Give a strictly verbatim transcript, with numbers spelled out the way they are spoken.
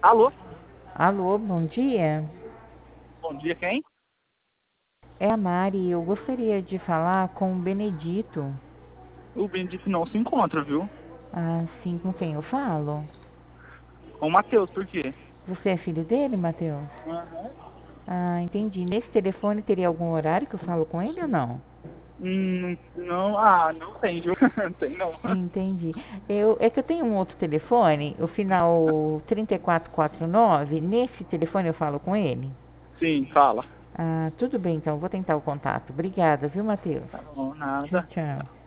Alô? Alô, bom dia. Bom dia, quem? É a Mari. Eu gostaria de falar com o Benedito. O Benedito não se encontra, viu? Ah, sim, com quem eu falo? Com o Matheus, por quê? Você é filho dele, Matheus? Aham. Ah, entendi. Nesse telefone teria algum horário que eu falo com ele ou não? Hum, não, ah, não tem, viu? Não tem, não. Entendi. Eu, é que eu tenho um outro telefone, o final trinta e quatro quarenta e nove. Nesse telefone eu falo com ele? Sim, fala. Ah, tudo bem, então. Vou tentar o contato. Obrigada, viu, Matheus? Tá bom, Tchau, nada. tchau.